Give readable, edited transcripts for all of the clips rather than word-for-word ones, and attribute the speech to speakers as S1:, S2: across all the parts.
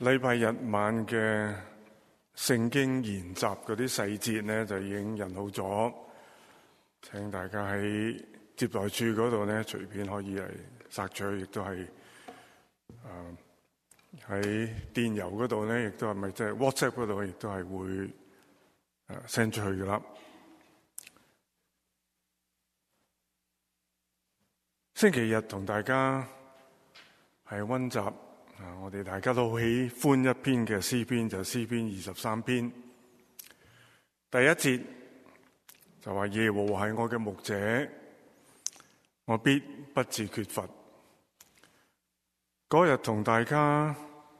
S1: 禮拜日晚嘅聖經研習嗰啲細節呢，就已經印好咗，請大家喺接待處嗰度呢，隨便可以嚟索取，亦都係喺電郵嗰度呢，亦都係咪即係 WhatsApp 嗰度，亦都係會send 出去噶啦。星期日同大家係溫習。我哋大家都好喜歡一篇嘅詩篇，就係詩篇23篇。第一節就話耶和華係我嘅牧者，我必不致缺乏。嗰日同大家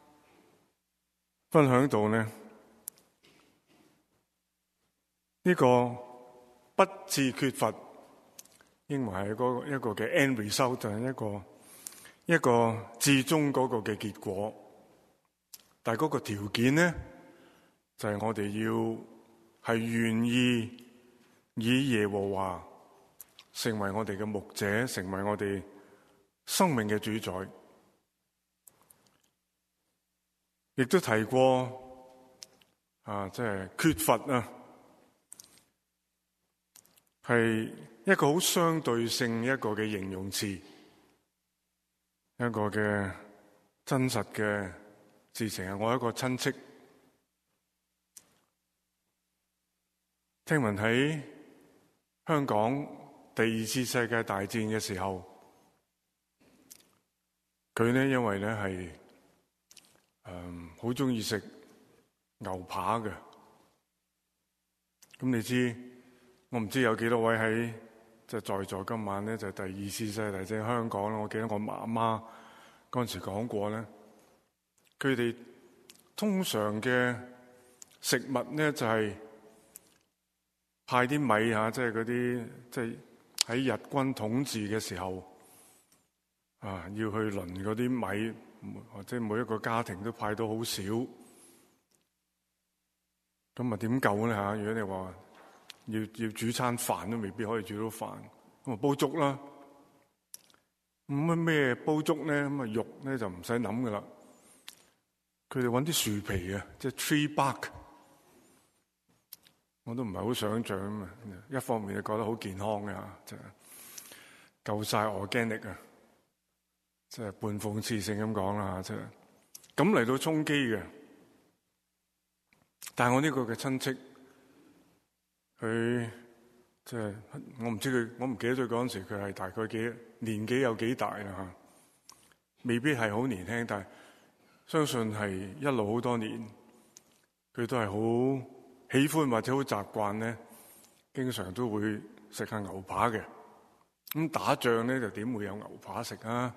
S1: 分享到呢，呢個不致缺乏，英文係一個嘅 end result， 就係一個至終嗰個嘅結果，但係嗰個條件呢，就係我哋要係願意以耶和華成為我哋嘅牧者，成為我哋生命嘅主宰。亦都提過即係缺乏啊，係一個好相對性一個嘅形容詞。一個嘅真實嘅事情係我一個親戚，聽聞喺香港第二次世界大戰嘅時候，佢呢因為呢係好鍾意食牛扒嘅。咁你知，我唔知有幾多位喺即係在座今晚呢，就第二次世界大戰香港啦。我記得我媽媽嗰陣時講過咧，佢哋通常嘅食物咧就係派啲米嚇，即係嗰啲即係喺日軍統治嘅時候要去輪嗰啲米，或者每一個家庭都派到好少，咁點夠咧嚇？如果你話要煮餐飯都未必可以煮到飯，咁煲粥啦。咁咩煲粥咧？咁肉咧就唔使諗噶啦。佢哋揾啲樹皮啊，即係 tree bark， 我都唔係好想像啊。一方面就覺得好健康嘅嚇，即係夠晒 organic 啊，即係半諷刺性咁講啦嚇，即係咁嚟到充飢嘅。但係我呢個嘅親戚，佢即係我唔知佢，我唔記得咗嗰陣時佢係大概年紀有幾大啦嚇，未必係好年輕，但係相信係一路好多年，佢都係好喜歡或者好習慣咧，經常都會食下牛扒嘅。咁打仗咧就點會有牛扒食啊？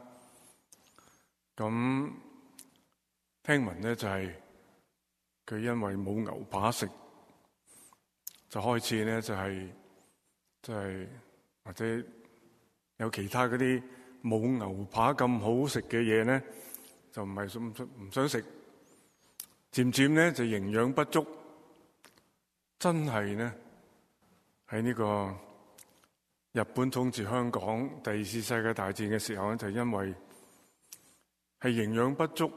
S1: 咁聽聞咧就係佢因為冇牛扒食，就開始咧就係即係或者有其他嗰啲冇牛扒咁好食嘅嘢咧，就唔想食，漸漸咧就營養不足，真係咧喺呢個日本統治香港第二次世界大戰嘅時候咧，就因為係營養不足，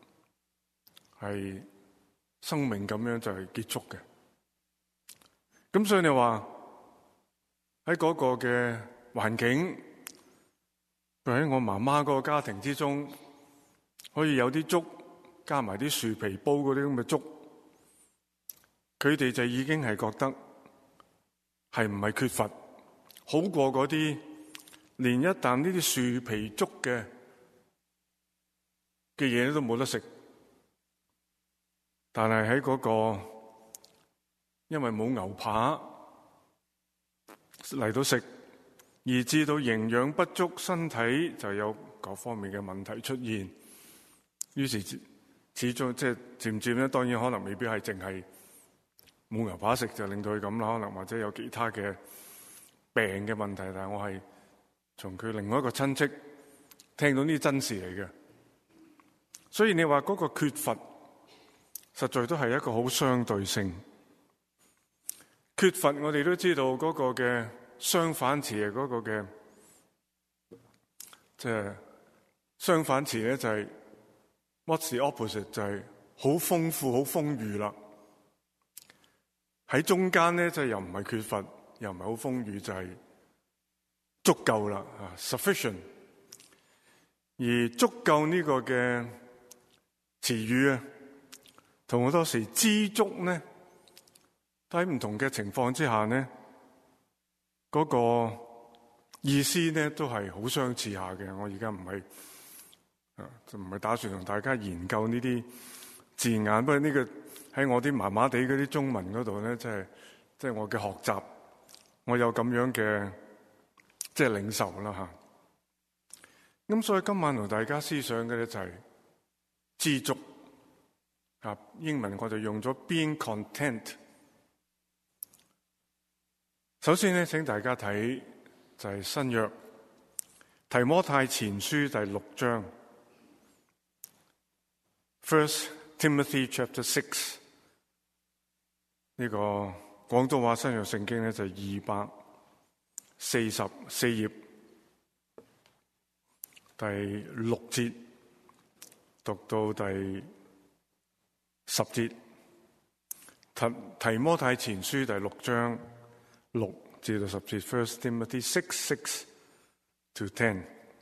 S1: 係生命咁樣就係結束嘅。咁所以你話喺嗰個嘅環境，佢喺我媽媽嗰個家庭之中，可以有啲粥加埋啲樹皮煲嗰啲咁嘅粥，佢哋就已經係覺得係唔係缺乏，好過嗰啲連一啖呢啲樹皮粥嘅嘢都冇得食。但係喺嗰個因為冇牛扒嚟到食，以致到營養不足，身體就有各方面嘅問題出現。於是始終即係漸漸咧，當然可能未必係淨係冇牛扒食就令到佢咁啦，可能或者有其他嘅病嘅問題。但係我係從佢另外一個親戚聽到呢啲真事嚟嘅，所以你話嗰個缺乏，實在都係一個好相對性。缺乏我哋都知道嗰個嘅相反詞係嗰個嘅，即係相反詞咧就係 What's the opposite？ 就係好豐富、好豐裕啦。喺中間咧，就又唔係缺乏，又唔係好豐裕，就係足夠啦，sufficient。而足夠呢個嘅詞語啊，同好多時知足咧，喺唔同嘅情況之下咧，嗰個意思咧都係好相似下嘅。我而家唔係打算同大家研究呢啲字眼，不過呢個喺我啲麻麻地嗰啲中文嗰度咧，即係我嘅學習，我有咁樣嘅即係領受啦吓。咁所以今晚同大家思想嘅咧就係知足啊，英文我就用咗 being content。首先咧，請大家睇就係新約提摩太前書第6章 First Timothy chapter 6，呢個廣東話新約聖經咧就244頁第6節讀到第10節。提摩太前書第6章6至到10節 First Timothy 6 to 10。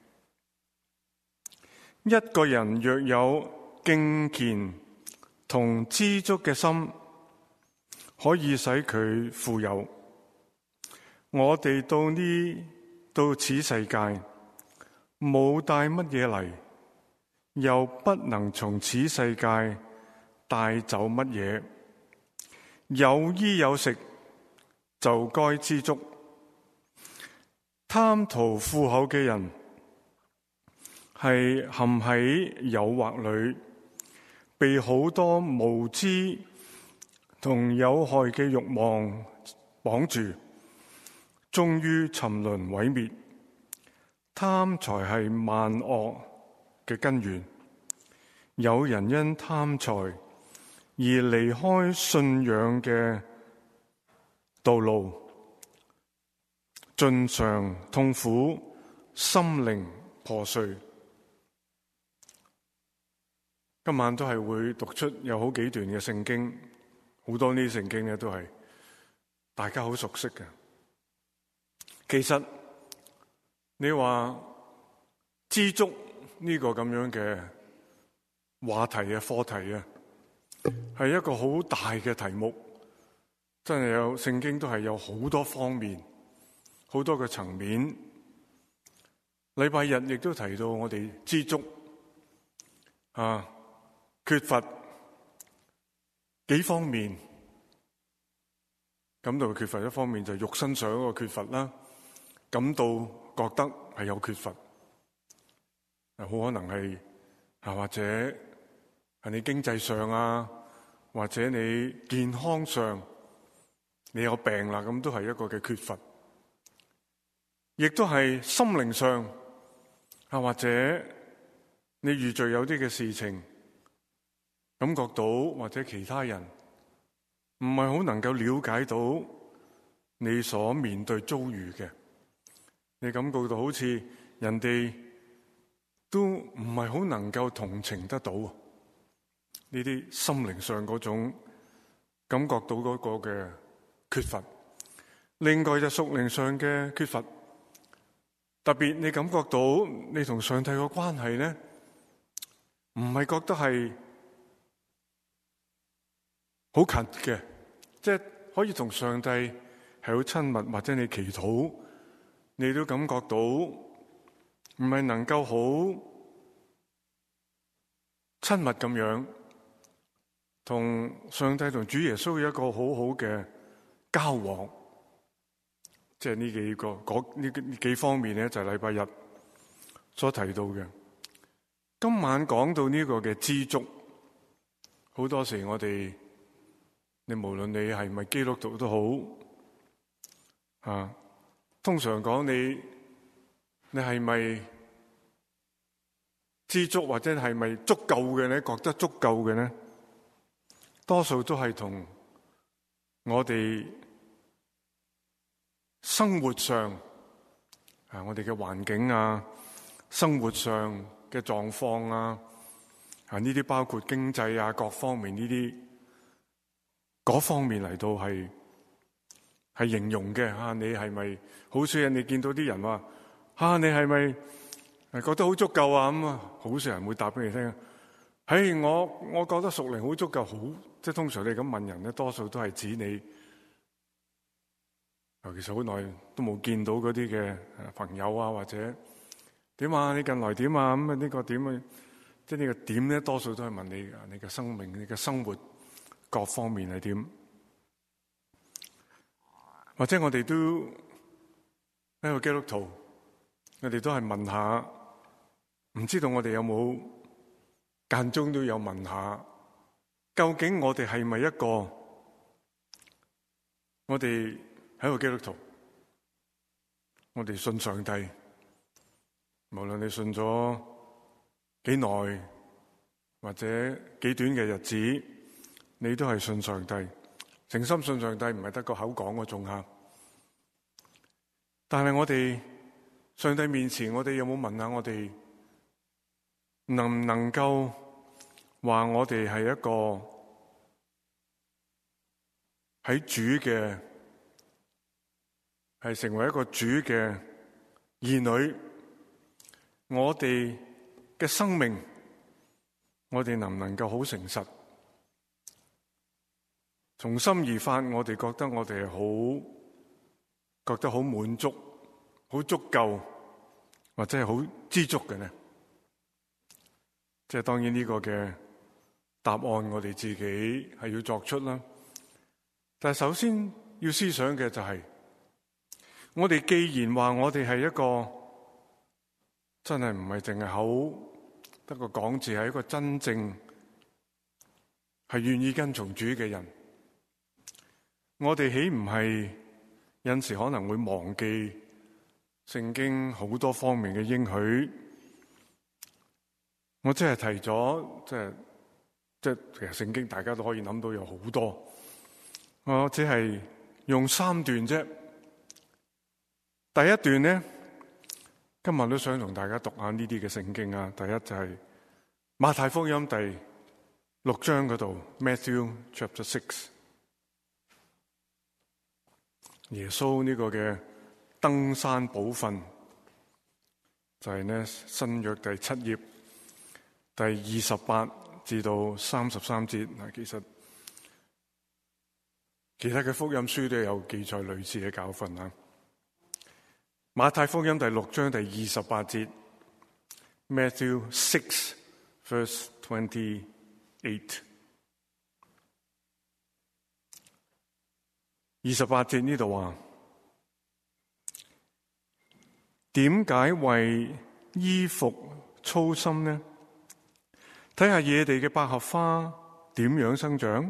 S1: 一個人若有敬虔同知足嘅心，可以使佢富有。我哋到此世界，冇帶乜嘢嚟，又不能從此世界帶走乜嘢。有衣有食，就該知足。貪圖富厚嘅人，係陷喺誘惑裏，被好多無知同有害嘅慾望綁住，終於沉淪毀滅。貪財係萬惡嘅根源。有人因貪財而離開信仰嘅道路，盡嘗痛苦，心靈破碎。今晚都係會讀出有好幾段嘅聖經，好多呢啲聖經咧都係大家好熟悉嘅。其實你話知足呢個咁樣嘅話題啊、課題啊，係一個好大嘅題目，真係有聖經都係有好多方面、好多嘅層面。禮拜日亦都提到我哋知足啊，缺乏幾方面，感到缺乏一方面就係肉身上嗰個缺乏啦，感到覺得係有缺乏，好可能係或者係你經濟上啊，或者你健康上你有病啦，咁都係一個嘅缺乏，亦都係心靈上或者你遇着有啲嘅事情，感覺到或者其他人唔係好能夠了解到你所面對遭遇嘅，你感覺到好似人哋都唔係好能夠同情得到呢啲心靈上嗰種感覺到嗰個嘅缺乏。另外就屬靈上嘅缺乏，特別你感覺到你同上帝嘅關係咧，唔係覺得係好近嘅，即係可以同上帝係好親密，或者你祈禱你都感覺到唔係能夠好親密咁樣同上帝同主耶穌有一個好好嘅交往。即係呢幾方面咧，就係禮拜日所提到嘅。今晚講到呢個嘅知足，好多時我哋你無論你係咪基督徒都好通常講你係咪知足，或者係咪足夠嘅咧？覺得足夠嘅咧，多數都係同我哋生活上我哋嘅環境啊，生活上嘅狀況啊， 啊，呢啲包括經濟啊各方面呢啲嗰方面嚟到係形容嘅。啊，你係咪好少人？你見到啲人話啊，你係咪覺得好足夠啊？咁啊，好少人會答俾你聽。嘿，我覺得屬靈好足夠，好，即係通常你咁問人咧，多數都係指你，尤其是好耐都冇見到嗰啲嘅朋友啊，或者點啊？你近來點啊？咁啊呢個點啊？即係呢個點咧，多數都係問你嘅生命、你嘅生活各方面係點，或者我哋都一個基督徒，我哋都係問下，唔知道我哋有冇間中都有問下，究竟我哋係咪一個我哋係一個基督徒，我哋信上帝，無論你信咗幾耐或者幾短嘅日子，你都係信上帝，誠心信上帝，唔係得個口講嗰種吓。但係我哋上帝面前，我哋有冇問下我哋能唔能夠話我哋係一個喺主嘅，係成為一個主嘅兒女？我哋嘅生命，我哋能唔能夠好誠實，從心而發？我哋覺得我哋覺得好滿足、好足夠，或者係好知足嘅呢？即係當然呢個嘅答案，我哋自己係要作出啦。但係首先要思想嘅就係，我哋既然話我哋係一個真係唔係淨係口得個講字，係一個真正係願意跟從主嘅人，我哋豈唔係有時可能會忘記聖經好多方面嘅應許？我只係提咗，即係其實聖經大家都可以諗到有好多，我只係用3段啫。第一段呢，今日都想同大家讀下呢啲嘅聖經啊。第一就係馬太福音第6章嗰度 ，Matthew Chapter 6， 耶穌呢個嘅登山寶訓，就係呢新約第7頁第28至到33節。嗱，其他嘅福音書都有記載類似嘅教訓啊。馬太福音第6章第28節 ，Matthew 6 verse 28。28節呢度話，點解為衣服操心呢？睇下野地嘅百合花點樣生長，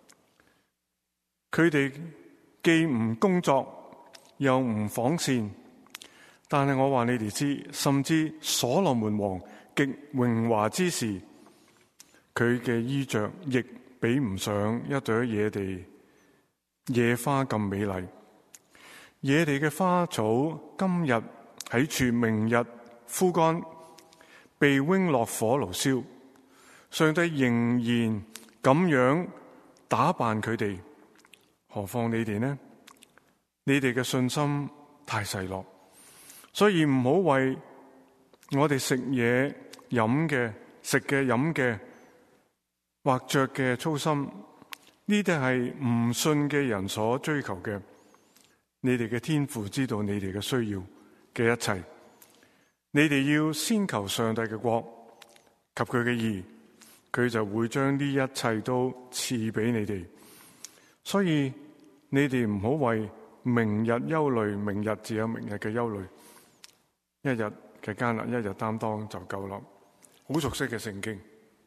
S1: 佢哋既唔工作，又唔紡線。但係我話你哋知，甚至所羅門王極榮華之時，佢嘅衣着亦比唔上一朵野地野花咁美麗。野地嘅花草今日喺處，明日枯乾，被扔落火爐燒。上帝仍然咁樣打扮佢哋，何況你哋呢？你哋嘅信心太細落。所以唔好為我哋食嘢飲嘅、食嘅飲嘅或着嘅操心，呢啲係唔信嘅人所追求嘅。你哋嘅天父知道你哋嘅需要嘅一切，你哋要先求上帝嘅國及佢嘅義，佢就會將呢一切都賜俾你哋。所以你哋唔好為明日憂慮，明日自有明日嘅憂慮。一日嘅艱難，一日擔當就夠啦。好熟悉嘅聖經，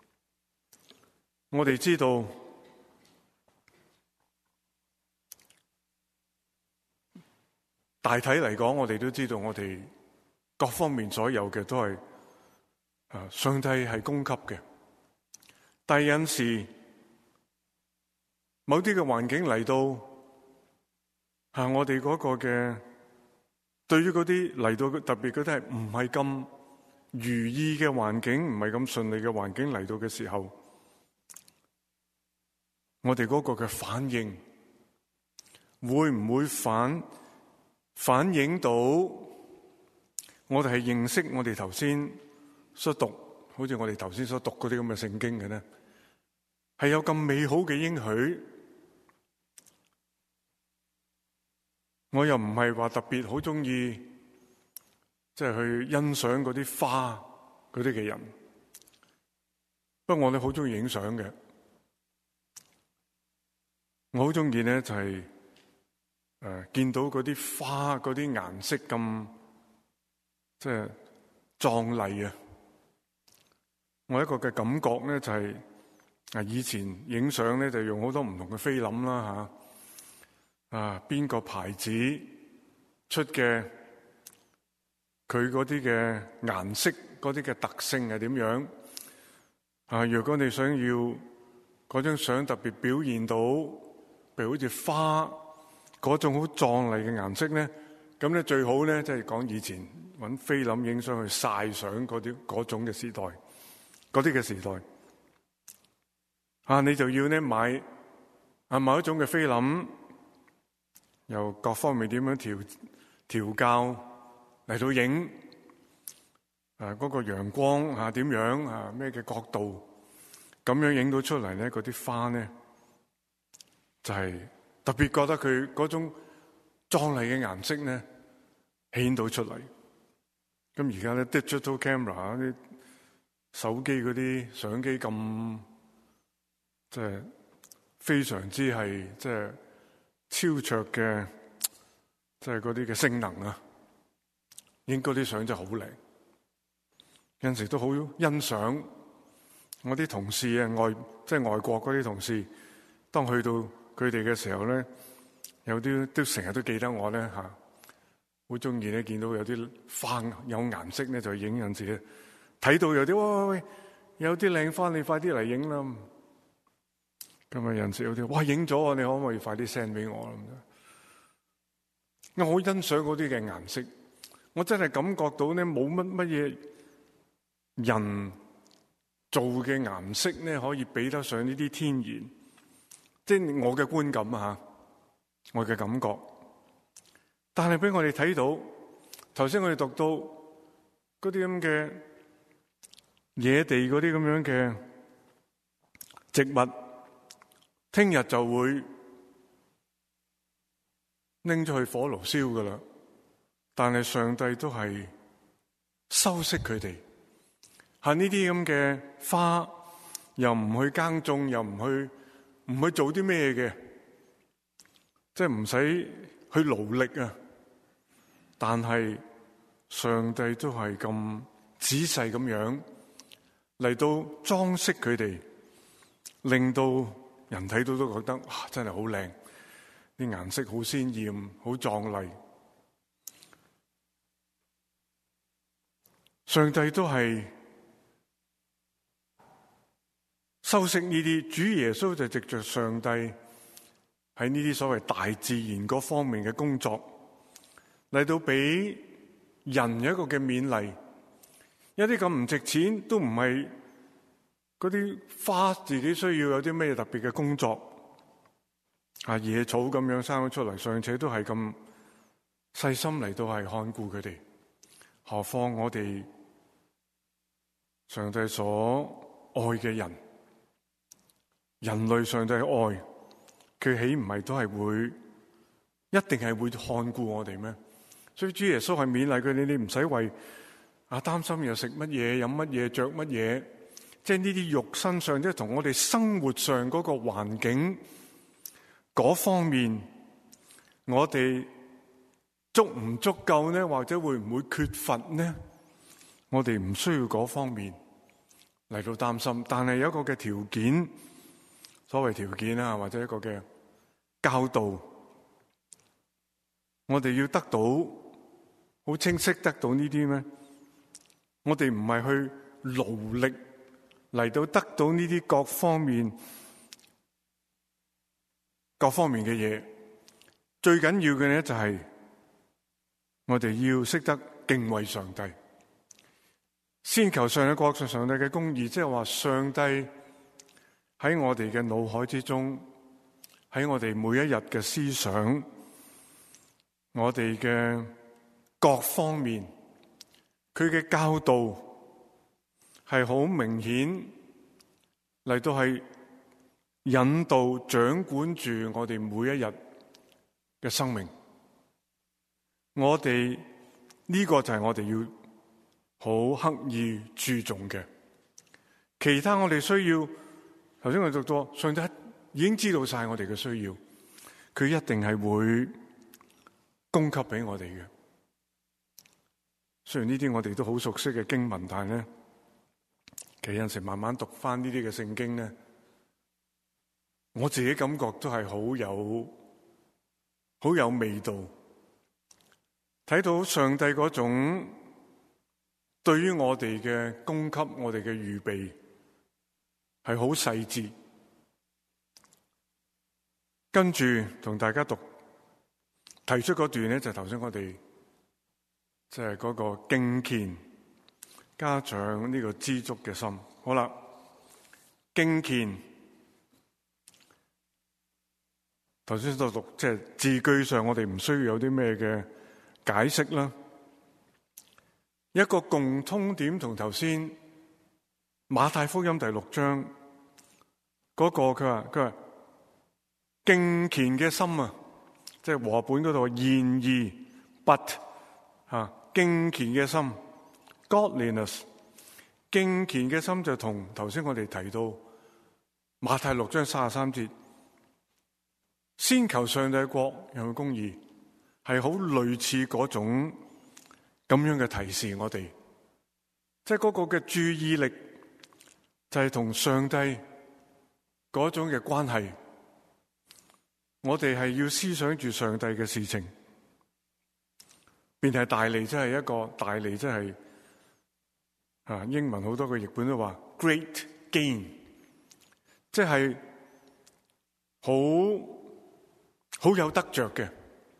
S1: 我哋知道大體嚟講，我哋都知道我哋各方面所有嘅都係上帝係供給嘅。但有陣時某啲嘅環境嚟到，我哋嗰個嘅對於嗰啲嚟到特別嗰啲係唔係咁如意嘅環境，唔係咁順利嘅環境嚟到嘅時候，我哋嗰個嘅反應會唔會反映到我哋係認識我哋頭先所讀，好似我哋頭先所讀嗰啲咁嘅聖經嘅呢？係有咁美好嘅應許，我又唔係話特別好中意，即係去欣賞嗰啲花嗰啲嘅人。不過我哋好中意影相嘅，我好中意咧就係見到嗰啲花嗰啲顏色咁即係壯麗啊！我一個嘅感覺咧就係以前影相咧就用好多唔同嘅菲林啦吓，邊個牌子出嘅，佢嗰啲嘅顏色嗰啲嘅特性係點樣啊？如果你想要嗰張相特別表現到，譬如好似花嗰種好壯麗嘅顏色咧，咁咧最好咧即係講以前搵菲林影相去曬相嗰種嘅時代，嗰啲嘅時代你就要咧買某一種嘅菲林，由各方面點樣調校嚟到影嗰個陽光點樣咩嘅角度，咁樣影到出嚟咧，嗰啲花咧就係特別覺得佢嗰種壯麗嘅顏色咧顯到出嚟。咁而家咧 digital camera 啲手機嗰啲相機咁即係非常之係即係超卓嘅，即係嗰啲嘅性能啊，影嗰啲相真係好靚。有陣時都好欣賞我啲同事即係外國嗰啲同事，當去到佢哋嘅時候咧，有啲都成日都記得我咧吓，好中意咧見到有啲花有顏色咧就影，有陣時睇到有啲喂有啲靚花，你快啲嚟影啦。咁有陣時有啲哇影咗啊，你可唔可以快啲 send 俾我啦？我好欣賞嗰啲嘅顏色，我真係感覺到咧冇乜嘢人做嘅顏色咧可以比得上呢啲天然，即係我嘅觀感我嘅感覺。但係俾我哋睇到，頭先我哋讀到嗰啲咁嘅野地嗰啲咁樣嘅植物，聽日就會拎咗去火爐燒噶啦。但係上帝都係修飾佢哋，係呢啲咁嘅花，又唔去耕種，又唔去做啲咩嘅，即係唔使去勞力啊。但係上帝都係咁仔細咁樣嚟到裝飾佢哋，令到人睇到都覺得哇，真係好靚，啲顏色好鮮豔，好壯麗。上帝都係修飾呢啲，主耶穌就藉着上帝喺呢啲所謂大自然嗰方面嘅工作，嚟到俾人有一個嘅勉勵。一啲咁唔值錢，都唔係嗰啲花自己需要有啲咩特別嘅工作，野草咁樣生咗出嚟，尚且都係咁細心嚟到係看顧佢哋，何況我哋上帝所愛嘅人，人類上帝嘅愛，佢豈唔係都係會一定係會看顧我哋咩？所以主耶穌係勉勵佢哋，你唔使為擔心又食乜嘢、飲乜嘢、着乜嘢，即係呢啲肉身上，即係同我哋生活上嗰個環境嗰方面，我哋足唔足夠呢？或者會唔會缺乏呢？我哋唔需要嗰方面嚟到擔心，但係有一個嘅條件，所謂條件啊，或者一個嘅教導，我哋要得到好清晰得到呢啲咩？我哋唔係去勞力嚟到得到呢啲各方面嘅嘢，最緊要嘅咧就係我哋要識得敬畏上帝。 先求上帝國，上帝嘅公義，即係話上帝喺我哋嘅腦海之中，喺我哋每一日嘅思想，我哋嘅各方面，佢嘅教導係好明顯嚟到係引導掌管住我哋每一日嘅生命。我哋呢個就係我哋要好刻意注重嘅。其他我哋需要，頭先我讀到上帝已經知道晒我哋嘅需要，佢一定係會供給俾我哋嘅。雖然呢啲我哋都好熟悉嘅經文，但係咧，其實有陣時慢慢讀翻呢啲嘅聖經咧，我自己感覺都係好有味道。睇到上帝嗰種對於我哋嘅供給，我哋嘅預備係好細緻。跟住同大家提出嗰段咧，就係頭先我哋即係嗰個敬虔家長呢個知足嘅心。好啦，敬虔頭先都讀，即係字句上我哋唔需要有啲咩嘅解釋啦。一個共通點同頭先馬太福音第6章嗰個，佢話敬虔嘅心啊，即係和本嗰度然而 but 敬虔嘅心 godliness， 敬虔嘅心就同頭先我哋提到馬太6章33節，先求上帝嘅國有公義，係好類似嗰種咁樣嘅提示我哋，即係嗰個嘅注意力就係同上帝嗰種嘅關係，我哋係要思想住上帝嘅事情，便係大利，即係一個大利，即係英文好多個譯本都話 great gain， 即係好有得着嘅。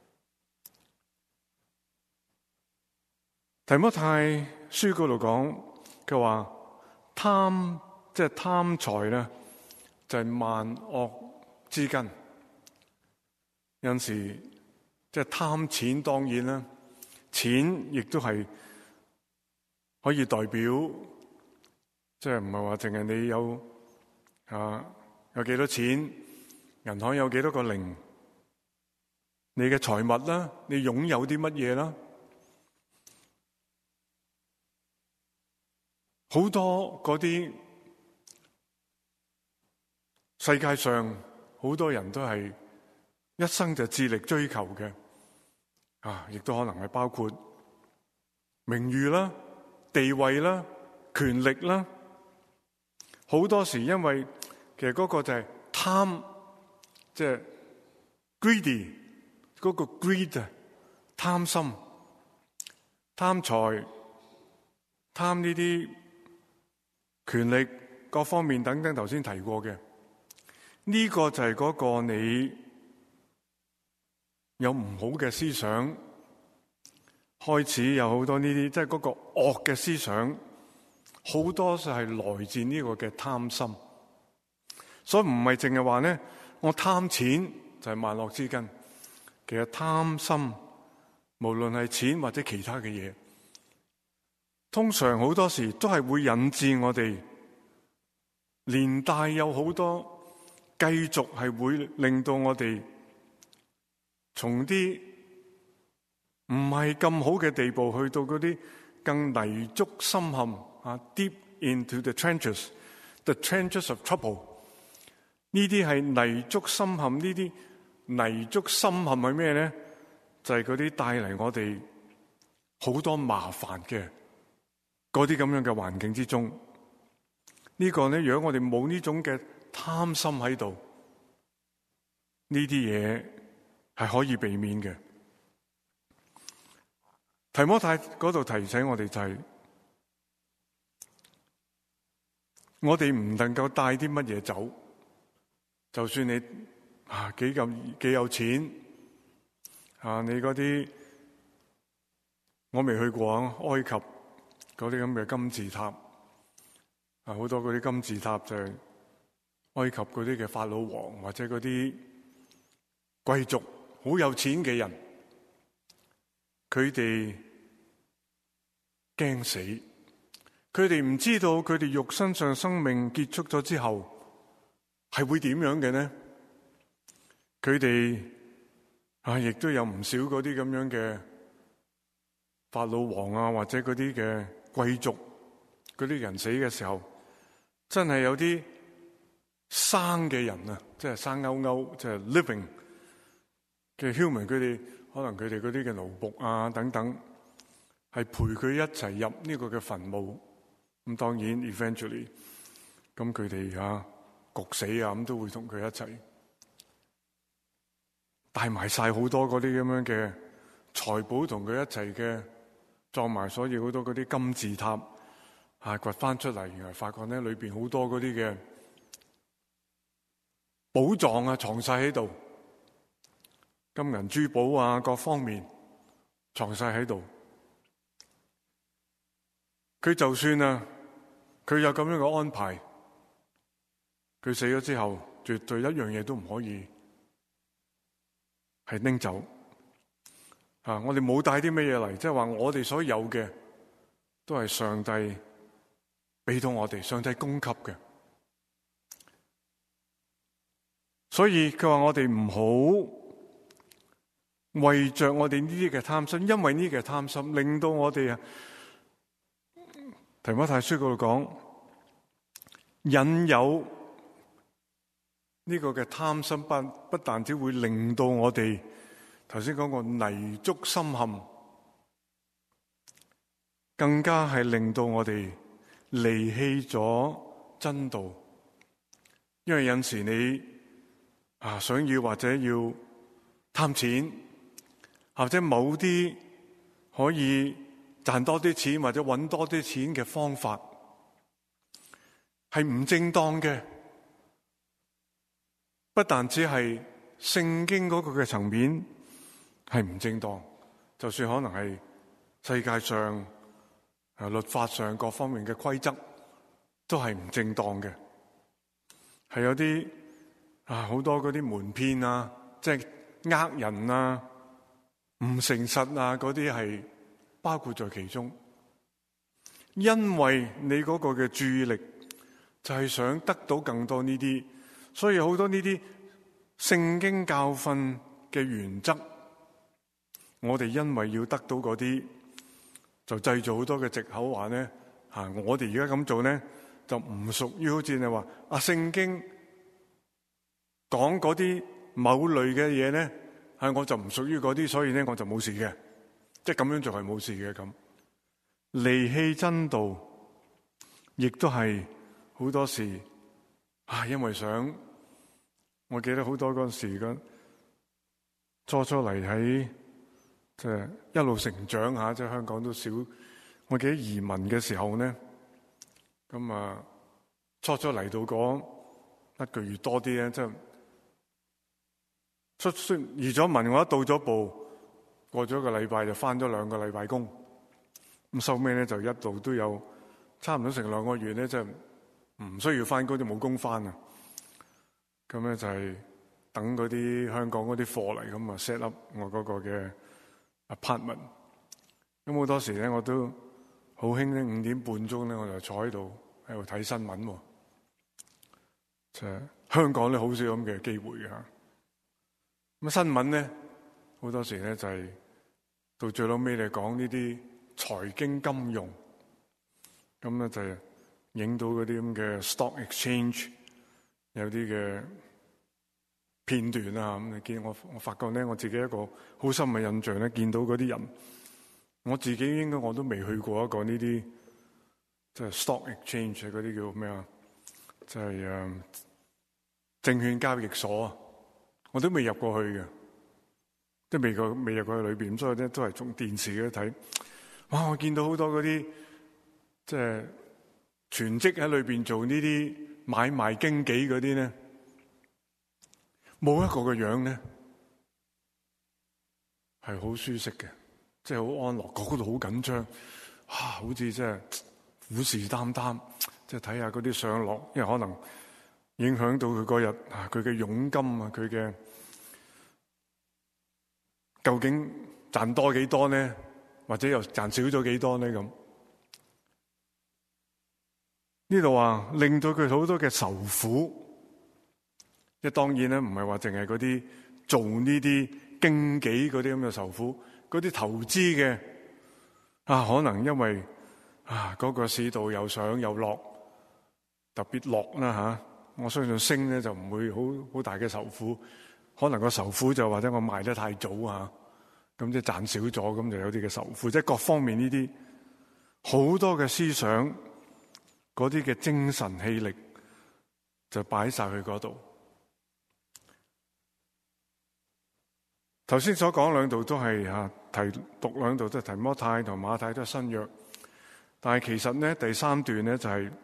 S1: 提摩太書嗰度講，佢話貪，即係貪財咧，就係萬惡之根。有陣時即係貪錢，當然啦，錢亦都係可以代表，即係唔係話淨係你有幾多錢，銀行有幾多個零，你嘅財物啦，你擁有啲乜嘢啦。好多嗰啲世界上好多人都係一生就致力追求嘅，亦都可能係包括名譽啦、地位啦、權力啦。好多時因為其實嗰個就係貪，即係 greedy， 嗰個 greed， 貪心、貪財、貪呢啲權力各方面等等，頭先提過嘅，呢個就係嗰個你有唔好嘅思想，開始有好多呢啲，即係嗰個惡嘅思想，好多就係來自呢個嘅貪心。所以唔係淨係話咧，我貪錢就係萬惡之根。其實貪心，無論係錢或者其他嘅嘢，通常好多時都係會引致我哋連帶有好多繼續係會令到我哋從啲唔係咁好嘅地步去到嗰啲更泥足深陷，deep into the trenches of trouble。呢啲係泥足深陷，呢啲泥足深陷係咩咧？就係嗰啲帶嚟我哋好多麻煩嘅嗰啲咁樣嘅環境之中。呢個咧，如果我哋冇呢種嘅貪心喺度，呢啲嘢係可以避免嘅。提摩太嗰度提醒我哋就係，我哋唔能夠帶啲乜嘢走，就算你幾有錢，你嗰啲我未去過埃及， 嗰啲咁嘅金字塔，好多嗰啲金字塔就係埃及嗰啲嘅法老王或者嗰啲貴族好有錢嘅人，佢哋驚死，佢哋唔知道佢哋肉身上生命結束咗之後係會點樣嘅呢？佢哋亦都有唔少嗰啲咁樣嘅法老王或者嗰啲嘅貴族，嗰啲人死嘅時候，真係有啲生嘅人即係生勾勾，即係 living 嘅 human， 佢哋可能佢哋嗰啲嘅奴僕等等，係陪佢一齊入呢個嘅墳墓。咁當然 eventually， 咁佢哋焗死咁都會同佢一齊帶埋晒好多嗰啲咁樣嘅財寶，同佢一齊嘅撞埋，所以好多嗰啲金字塔掘翻出嚟，原來發覺咧裏邊好多嗰啲嘅寶藏藏晒喺度，金銀珠寶各方面藏晒喺度。佢就算佢有咁樣嘅安排，佢死咗之後，絕對一樣嘢都唔可以係拎走。我哋冇帶啲咩嘢嚟，即係話我哋所有嘅都係上帝俾到我哋，上帝供給嘅。所以佢話我哋唔好為着我哋呢啲嘅貪心，因為呢啲嘅貪心令到我哋提摩太書嗰度講，引誘呢個嘅貪心不但只會令到我哋頭先講過泥足深陷，更加係令到我哋離棄咗真道。因為有時你想要或者要貪錢，或者某啲可以賺多啲錢或者搵多啲錢嘅方法係唔正當嘅，不但只係聖經嗰個嘅層面係唔正當，就算可能係世界上律法上各方面嘅規則都係唔正當嘅，係有啲好多嗰啲瞞騙即係呃人唔誠實嗰啲係包括在其中。因為你嗰個嘅注意力就係想得到更多呢啲，所以好多呢啲聖經教訓嘅原則，我哋因為要得到嗰啲，就製造好多嘅藉口話咧我哋而家咁做咧就唔屬於，好似你話聖經講嗰啲某類嘅嘢咧我就唔屬於嗰啲，所以咧我就冇事嘅，即係咁樣做係冇事嘅。咁離棄真道，亦都係好多時因為想，我記得好多嗰陣時嘅初嚟喺即係一路成長即係香港都少。我記得移民嘅時候咧，咁初嚟到嗰一個月多啲咧，即係移咗民，我一到咗步，過咗一個禮拜就翻咗2個禮拜工。咁收尾咧就一路都有差唔多成2個月咧，即係唔需要翻工，就冇工翻啊。咁咧就係等嗰啲香港嗰啲貨嚟，咁set up 我嗰個嘅 apartment。咁好多時咧我都好興咧5點半鐘咧我就坐喺度睇新聞。就係香港咧好少咁嘅機會嘅吓。咁新聞咧好多時咧就係到最後尾嚟講呢啲財經金融，咁咧就係影到嗰啲咁嘅 stock exchange 有啲嘅片段咁你見我發覺咧我自己一個好深嘅印象咧，見到嗰啲人，我自己應該我都未去過一個呢啲即係 stock exchange 嗰啲叫咩啊？就係證券交易所我都未入過去嘅，都未入過去裏邊，所以咧都係從電視嗰度睇。哇！我見到好多嗰啲即係全職喺裏邊做呢啲買賣經紀嗰啲咧，冇一個嘅樣咧係好舒適嘅，即係好安樂，個個都好緊張。 好似即係虎視眈眈，即係睇下嗰啲上落，因為可能影響到佢嗰日佢嘅佣金啊，佢嘅究竟賺多幾多呢？或者又賺少咗幾多呢？咁呢度話令到佢好多嘅愁苦。即係當然咧，唔係話淨係嗰啲做呢啲經紀嗰啲咁嘅愁苦，嗰啲投資嘅可能因為嗰個市道又上又落，特別落啦我相信升咧就唔會好大嘅愁苦，可能個愁苦就或者我賣得太早咁即係賺少咗，咁就有啲嘅愁苦，即係各方面呢啲好多嘅思想，嗰啲嘅精神氣力就擺晒去嗰度。頭先所講兩度都係讀兩度都係提摩太同馬太都係新約，但係其實咧第三段咧就係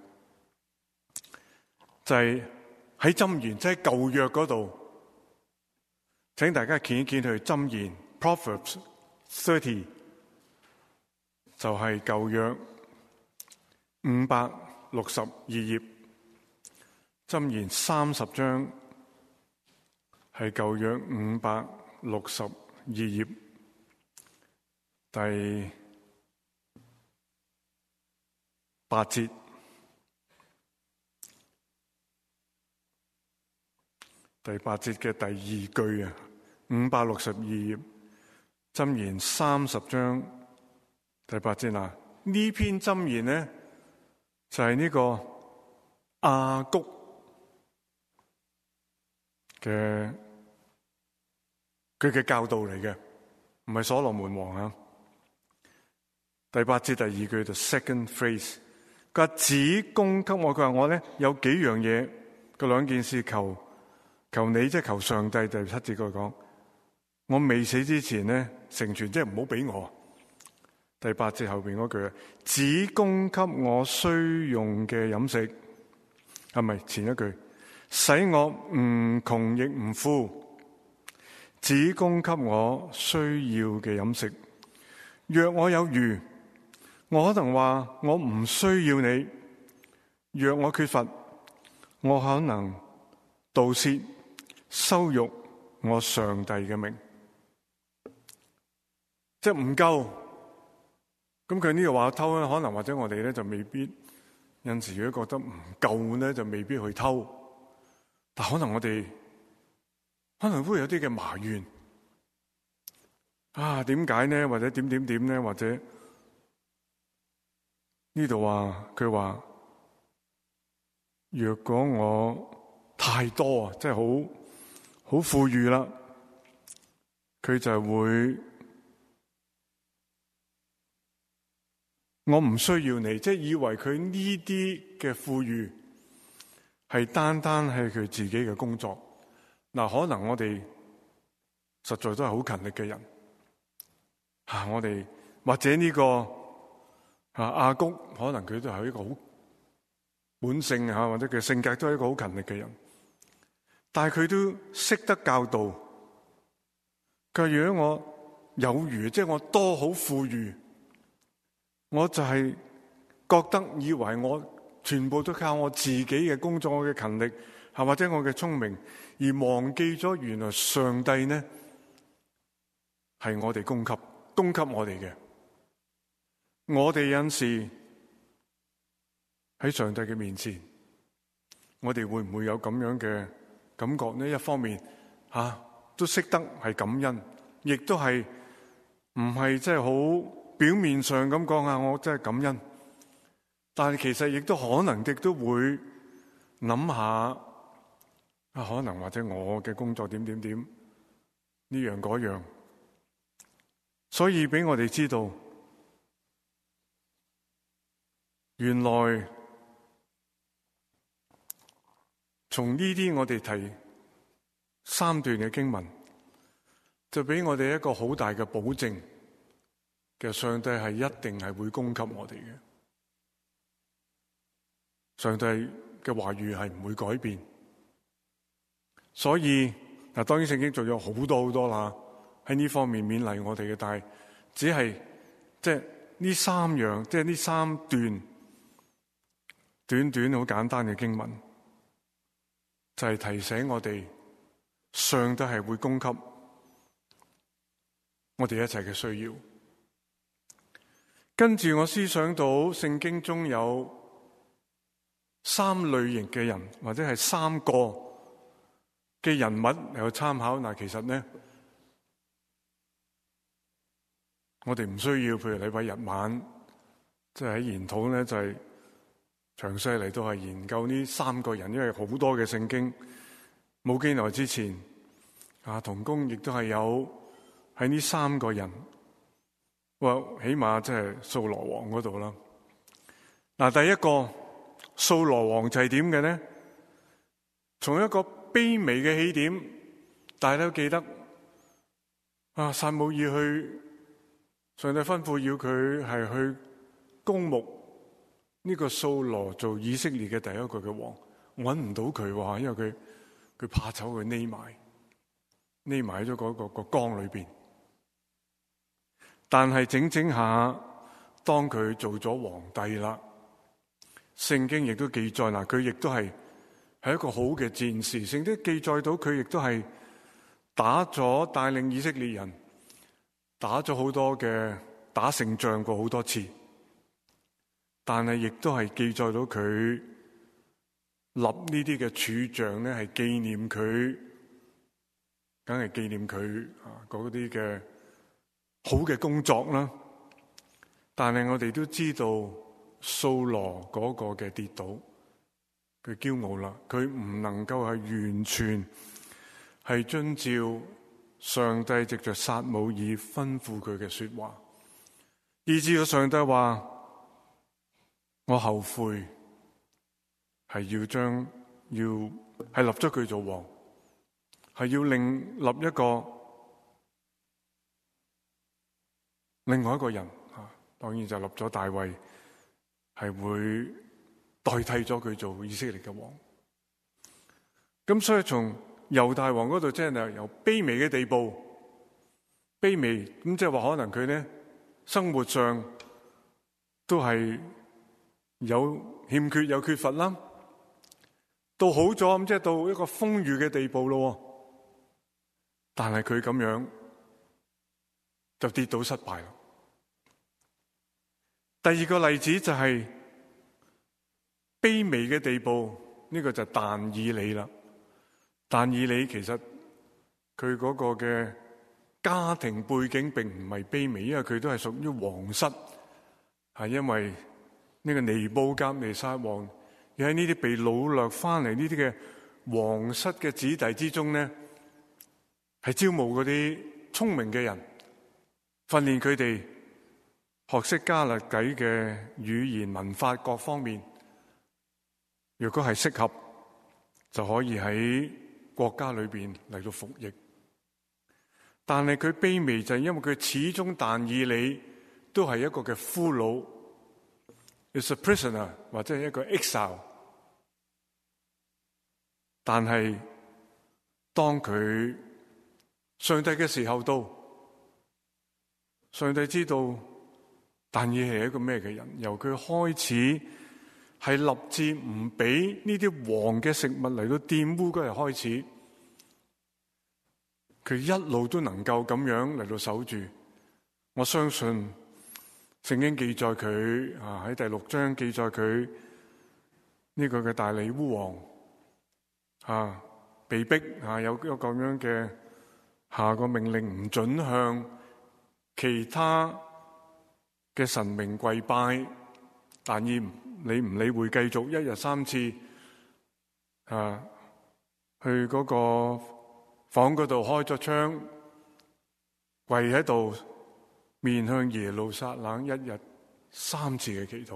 S1: 喺箴言，即係舊約嗰度，請大家見一見佢箴言 Proverbs 30，就係舊約562頁，箴言30章係舊約562頁第8節，第8節嘅第2句562頁箴言30章第8節啦。呢篇箴言呢就係呢個亞谷嘅佢嘅教導嚟嘅，唔係所羅門王第8節第2句就 second phrase， 佢話只供給我，佢話我咧有幾樣嘢，嗰兩件事求你，即係求上帝。第7節佢講，我未死之前咧成全，即係唔好俾我。第8節後邊嗰句只供給我需用嘅飲食，係咪前一句使我唔窮亦唔富，只供給我需要嘅飲食。若我有餘，我可能話我唔需要你；若我缺乏，我可能盜竊羞辱我上帝嘅名，即係唔夠。咁佢呢度話偷咧，可能或者我哋咧就未必有陣時如果覺得唔夠咧，就未必去偷。但可能我哋可能會有啲嘅埋怨點解呢？或者點呢？或者呢度話佢話，若果我太多即係好富裕啦，佢就會我唔需要你，即係以為佢呢啲嘅富裕係單單係佢自己嘅工作。可能我哋實在都係好勤力嘅人我哋或者呢個亞谷，可能佢都係一個好本性或者佢性格都係一個好勤力嘅人，但係佢都識得教導。佢話如果我有餘，即係我多好富裕，我就係覺得以為我全部都靠我自己嘅工作，我嘅勤力或者我嘅聰明，而忘記咗原來上帝呢係我哋供給我哋嘅。我哋有陣時喺上帝嘅面前，我哋會唔會有咁樣嘅感覺呢？一方面都識得係感恩，亦都係唔係即係好表面上咁講我真係感恩，但係其實亦都可能亦都會諗下可能或者我嘅工作點呢樣嗰樣，所以俾我哋知道，原來從呢啲我哋提3段嘅經文，就俾我哋一個好大嘅保證，其實上帝係一定係會供給我哋嘅。上帝嘅話語係唔會改變，所以當然聖經做咗好多啦，喺呢方面勉勵我哋嘅，但係只係即係呢三樣，即係呢三段短短好簡單嘅經文，就係提醒我哋，上帝係會供給我哋一切嘅需要。跟住我思想到聖經中有三類型嘅人，或者係三個嘅人物嚟去參考。嗱，其實呢，我哋唔需要，譬如禮拜日晚，即係喺研討呢，就係詳細嚟到係研究呢三個人，因為好多嘅聖經冇幾耐之前，同工亦都係有喺呢三個人，起碼即係掃羅王嗰度啦。嗱，第一個掃羅王就係點嘅呢？從一個卑微嘅起點，大家都記得撒母耳去，上帝吩咐要佢係去攻牧呢個掃羅做以色列嘅第一個嘅王，揾唔到佢喎，因為佢怕醜，佢匿埋咗嗰個缸裏邊。但係整下，當佢做咗皇帝啦，聖經亦都記載嗱，佢亦都係一個好嘅戰士。聖經記載到佢亦都係帶領以色列人打咗好多嘅打勝仗過好多次。但係亦都係記載到佢立呢啲嘅柱像咧，係紀念佢，梗係紀念佢嗰啲嘅好嘅工作啦。但係我哋都知道掃羅嗰個嘅跌倒，佢驕傲啦，佢唔能夠係完全係遵照上帝藉着撒母耳吩咐佢嘅說話，以至到上帝話：我後悔係要立咗佢做王，係要立一個另外一個人，當然就立咗大衛，係會代替咗佢做以色列嘅王。咁所以從猶大王嗰度，即係由卑微嘅地步，卑微咁即係話可能佢呢生活上都係有欠缺有缺乏啦，到好咗咁即係到一個豐裕嘅地步咯。但係佢咁樣就跌倒失敗啦。第二個例子就係卑微嘅地步，呢個就係但以理啦。但以理其實佢嗰個嘅家庭背景並唔係卑微，因為佢都係屬於皇室，係因為呢個尼布甲尼撒王要喺呢啲被擄掠翻嚟呢啲嘅皇室嘅子弟之中呢，係招募嗰啲聰明嘅人，訓練佢哋學識加勒底嘅語言文化各方面。如果係適合，就可以喺國家裏邊嚟到服役。但係佢卑微就係因為佢始終但以理都係一個嘅俘虜。is a prisoner 或者係一個 exile， 但係當佢上帝嘅時候到，上帝知道但以理係一個咩嘅人，由佢開始係立志唔俾呢啲黃嘅食物嚟到玷污嗰日開始，佢一路都能夠咁樣嚟到守住。我相信聖經記載佢喺第6章記載佢呢個嘅大利烏王被逼有一個咁樣嘅下個命令，唔准向其他嘅神明跪拜，但以你唔理會繼續一日3次去嗰個房嗰度開咗窗，跪喺度面向耶路撒冷，一日3次嘅祈禱。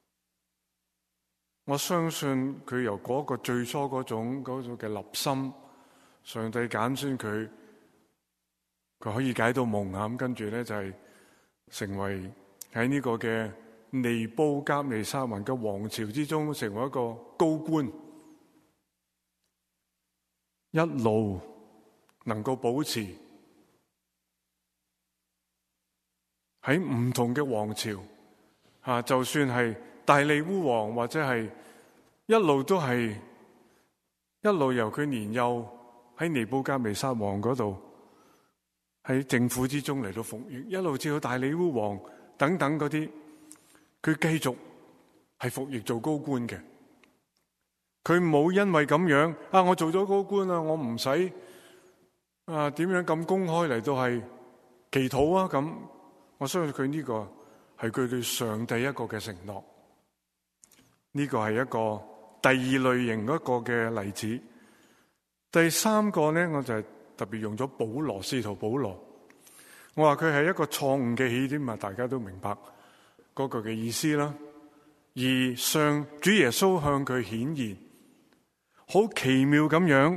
S1: 我相信佢由嗰個最初嗰種嘅立心，上帝揀選佢可以解到夢啊！咁跟住咧就係成為喺呢個嘅尼布甲尼撒王嘅王朝之中，成為一個高官，一路能夠保持喺唔同嘅王朝，就算係大利烏王或者係一路都係一路由佢年幼喺尼布甲尼撒王嗰度喺政府之中嚟到服役，一路至到大利烏王等等嗰啲，佢繼續係服役做高官嘅。佢冇因為咁樣我做咗高官我唔使點樣咁公開嚟到係祈禱啊咁。我相信佢呢個係佢對上帝一個嘅承諾。呢個係一個第二類型一個嘅例子。第三個呢，我就係特別用咗保羅，使徒保羅。我話佢係一個錯誤嘅起點，大家都明白嗰個嘅意思啦。而主耶穌向佢顯現，好奇妙咁樣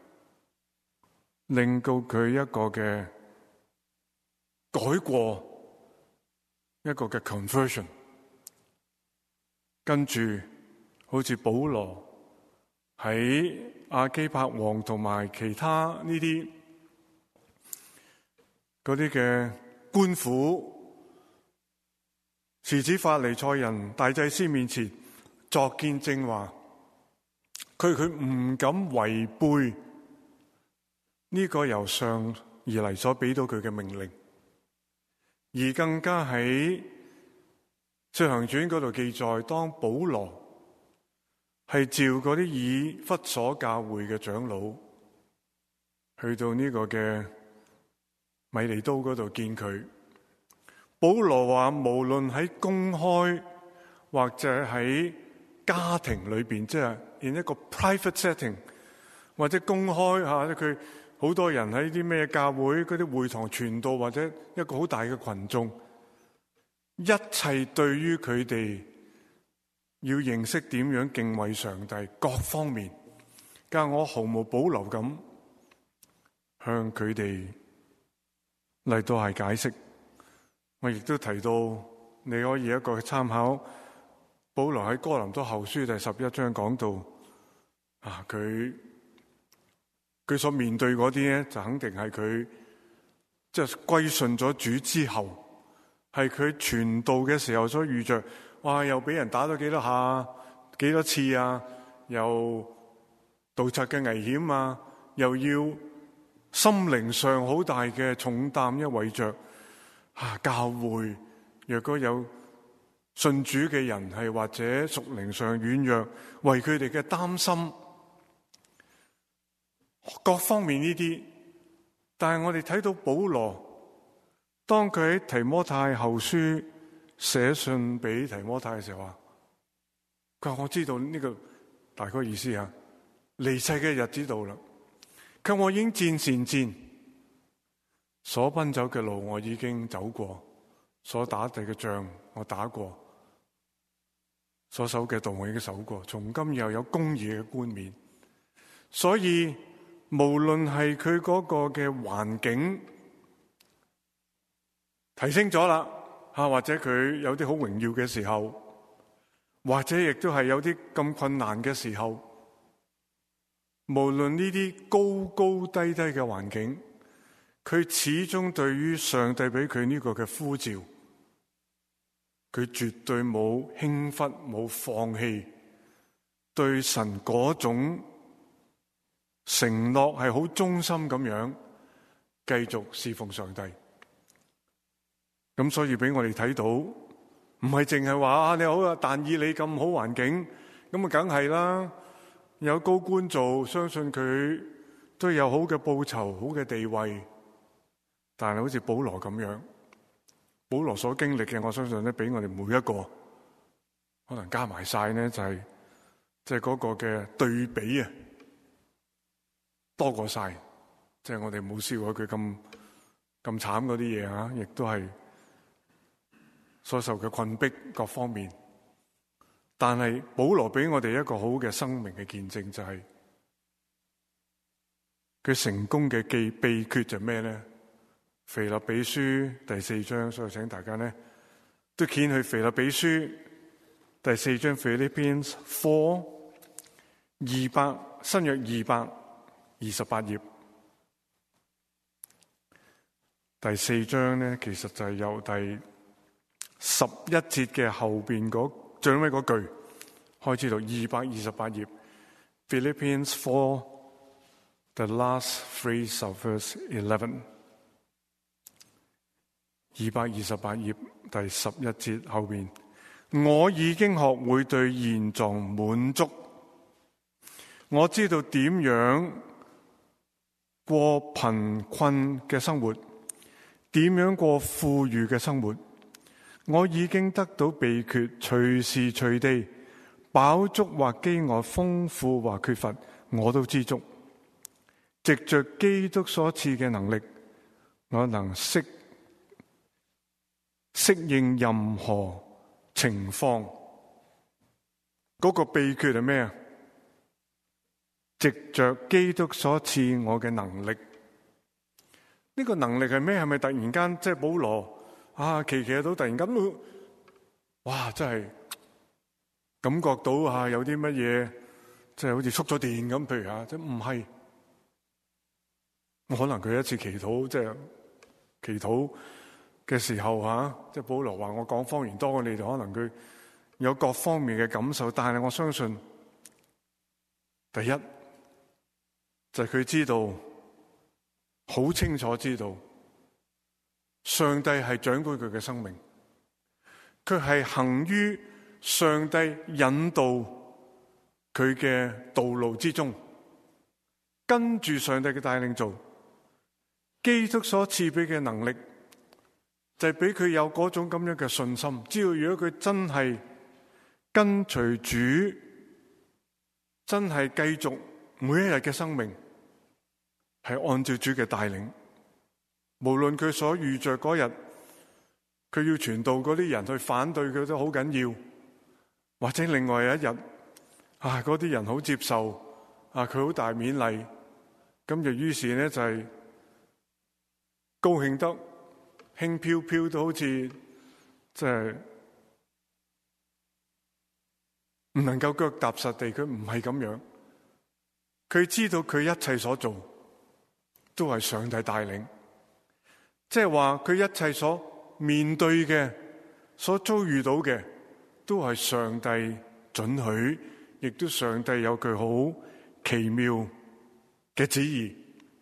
S1: 令到佢一個嘅改過，一個嘅 conversion。跟住好似保羅喺亞基帕王同埋其他呢啲嗰啲嘅官府、士子法利賽人、大祭司面前作見證話，佢唔敢違背呢個由上而嚟所俾到佢嘅命令，而更加喺使徒行傳嗰度記載，當保羅係召嗰啲以弗所教會嘅長老去到呢個嘅米利都嗰度見佢，保羅話無論喺公開或者喺家庭裏邊，即係 in 一個 private setting 或者公開佢好多人喺啲咩教會嗰啲會堂傳道，或者一個好大嘅群眾，一切對於佢哋要認識點樣敬畏上帝各方面，但我毫無保留咁向佢哋嚟到係解釋。我亦都提到你可以一個參考，保羅喺哥林多後書第11章講到佢所面對嗰啲咧，就肯定係佢即係歸順咗主之後，係佢傳道嘅時候所遇着，又俾人打咗幾多下、幾多次啊，又盜賊嘅危險啊，又要心靈上好大嘅重擔，因為着教會若果有信主嘅人係或者屬靈上軟弱，為佢哋嘅擔心各方面呢啲。但係我哋睇到保羅，當佢喺提摩太後書寫信俾提摩太嘅時候佢話我知道呢個大概意思離世嘅日子到啦，佢話我已經戰善戰，所奔走嘅路我已經走過，所打的嘅仗我打過，所守嘅道我已經守過，從今以後有公義嘅冠冕。所以無論係佢嗰個嘅環境提升咗啦，或者佢有啲好榮耀嘅時候，或者亦都係有啲咁困難嘅時候，無論呢啲高高低低嘅環境，佢始終對於上帝俾佢呢個嘅呼召，佢絕對冇輕忽，冇放棄對神嗰種承諾，係好忠心咁樣繼續侍奉上帝。咁所以俾我哋睇到，唔係淨係話你好啊，但以理咁好環境，咁啊梗係啦，有高官做，相信佢都有好嘅報酬、好嘅地位。但係好似保羅咁樣，保羅所經歷嘅，我相信咧，俾我哋每一個可能加埋晒呢，就係即係嗰個嘅對比多過晒。即係我哋冇試過佢咁慘嗰啲嘢亦都係所受嘅困迫各方面。但係保羅俾我哋一個好嘅生命嘅見證，就係佢成功嘅秘訣就係咩咧？腓立比書第4章，所以請大家呢都掀去腓立比書第4章 Philippians 4新約228頁。 第4章咧，其實就係由第11節嘅後邊最尾嗰句開始到228頁 Philippians 4 the last phrase of verse 11 228頁第11節後邊，我已經學會對現狀滿足，我知道點樣過貧困嘅生活，點樣過富裕嘅生活。我已經得到秘訣，隨時隨地飽足或飢餓，豐富或缺乏，我都知足。藉着基督所賜嘅能力，我能適應任何情況。嗰個秘訣係咩啊？藉着基督所賜我嘅能力。呢個能力係咩？係咪突然間即係保羅奇到突然間哇！真係感覺到有啲乜嘢，即係好似觸咗電咁。譬如即唔係，可能佢一次祈禱，即係祈禱嘅時候即係保羅話我講方言多過你哋，可能佢有各方面嘅感受。但係我相信，第一就係佢知道，好清楚知道，上帝係掌管佢嘅生命，佢係行於上帝引導佢嘅道路之中，跟住上帝嘅帶領做。基督所賜俾嘅能力，就係俾佢有嗰種咁樣嘅信心，知道如果佢真係跟隨主，真係繼續每一日嘅生命係按照主嘅帶領，無論佢所遇着嗰日，佢要傳道嗰啲人去反對佢都好緊要，或者另外有一日嗰啲人好接受佢好大勉勵，咁就於是咧就係高興得輕飄飄，都好似即係唔能夠腳踏實地。佢唔係咁樣，佢知道佢一切所做都係上帝帶領，即係話佢一切所面對嘅、所遭遇到嘅，都係上帝准許，亦都上帝有佢好奇妙嘅旨意。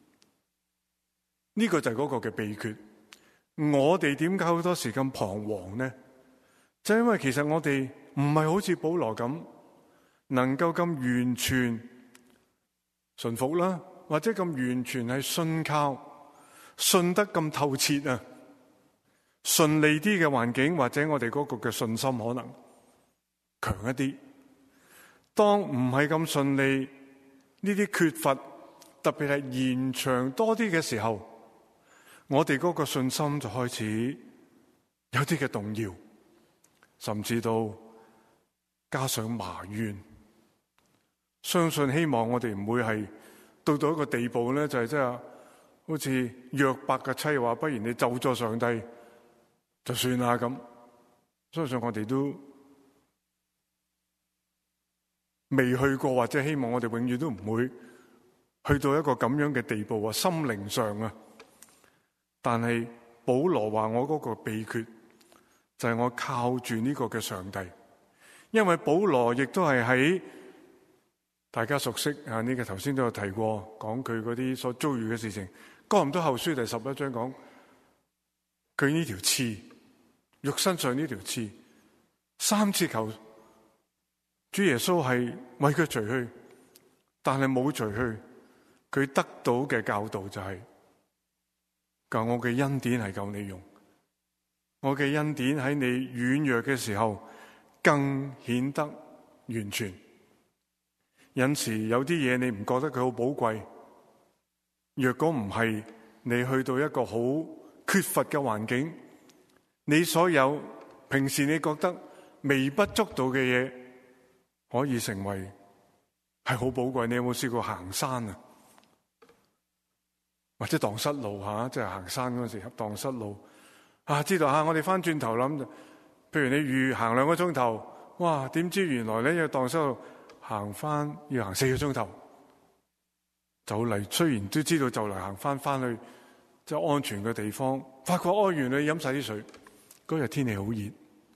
S1: 呢個就係嗰個嘅秘訣。我哋點解好多時咁彷徨呢？就因為其實我哋唔係好似保羅咁，能夠咁完全順服啦，或者咁完全係信靠，信得咁透徹啊。順利啲嘅環境，或者我哋嗰個嘅信心可能強一啲。當唔係咁順利，呢啲缺乏，特別係延長多啲嘅時候，我哋嗰個信心就開始有啲嘅動搖，甚至到加上埋怨。相信希望我哋唔會係到一個地步咧，就係即係好似約伯嘅妻話，不如你咒咗上帝就算啦咁。相信我哋都未去過，或者希望我哋永遠都唔會去到一個咁樣嘅地步啊，心靈上啊。但係保羅話我嗰個秘訣就係我靠住呢個嘅上帝，因為保羅亦都係喺大家熟悉呢個頭先都有提過，講佢嗰啲所遭遇嘅事情。哥林多後書第11章講佢呢條刺，肉身上呢條刺，3次求主耶穌係為佢除去，但係冇除去。佢得到嘅教導就係教我嘅恩典係夠你用，我嘅恩典喺你軟弱嘅時候更顯得完全。有時有啲嘢你唔覺得佢好寶貴，若果唔係你去到一個好缺乏嘅環境，你所有平時你覺得微不足道嘅嘢，可以成為係好寶貴。你有冇試過行山啊？或者蕩失路即係行山嗰時蕩失路知道我哋翻轉頭諗，譬如你預行2個鐘頭，哇！點知原來咧要蕩失路行翻要行4個鐘頭，就嚟。雖然都知道就嚟行翻去即係安全嘅地方，發覺原來你飲晒啲水，嗰日天氣好熱，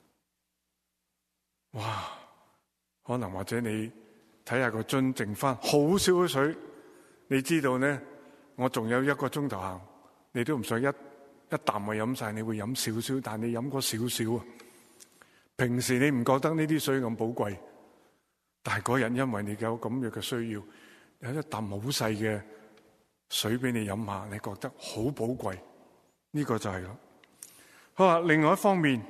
S1: 哇！可能或者你睇下個樽剩翻好少嘅水，你知道呢，我仲有1個鐘頭行，你都唔想一啖咪飲晒，你會飲少少，但你飲過少少啊。平時你唔覺得呢啲水咁寶貴，但係嗰日因為你有咁樣嘅需要，有一啖好細嘅水俾你飲下，你覺得好寶貴，呢個就係咯。好啦，另外一方面，